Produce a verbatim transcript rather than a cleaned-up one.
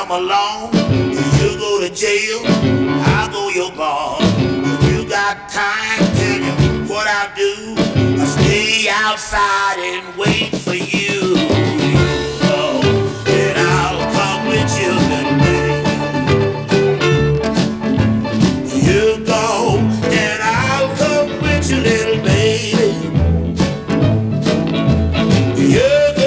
come along, you go to jail, I'll go your bar. If you got time, tell you what I do. I stay outside and wait.